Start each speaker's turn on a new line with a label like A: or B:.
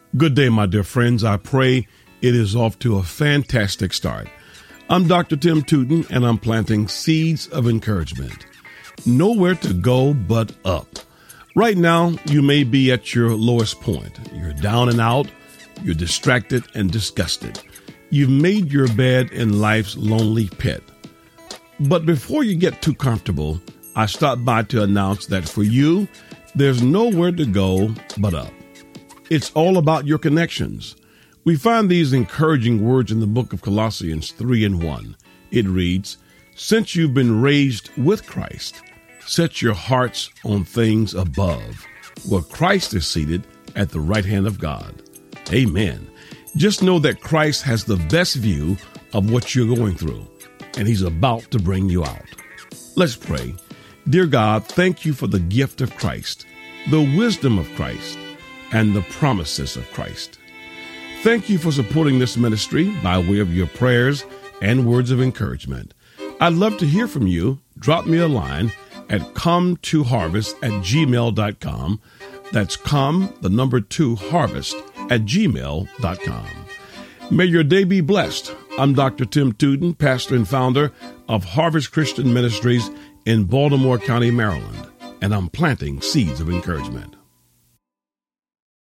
A: Good day, my dear friends. I pray it is off to a fantastic start. I'm Dr. Tim Tootin, and I'm planting seeds of encouragement. Nowhere to go but up. Right now, you may be at your lowest point. You're down and out. You're distracted and disgusted. You've made your bed in life's lonely pit. But before you get too comfortable, I stopped by to announce that for you, there's nowhere to go but up. It's all about your connections. We find these encouraging words in the book of Colossians 3:1. It reads, "Since you've been raised with Christ, set your hearts on things above, where Christ is seated at the right hand of God." Amen. Just know that Christ has the best view of what you're going through, and he's about to bring you out. Let's pray. Dear God, thank you for the gift of Christ, the wisdom of Christ, and the promises of Christ. Thank you for supporting this ministry by way of your prayers and words of encouragement. I'd love to hear from you. Drop me a line at come2harvest@gmail.com. That's come2harvest@gmail.com. May your day be blessed. I'm Dr. Tim Tootin, pastor and founder of Harvest Christian Ministries in Baltimore County, Maryland, and I'm planting seeds of encouragement.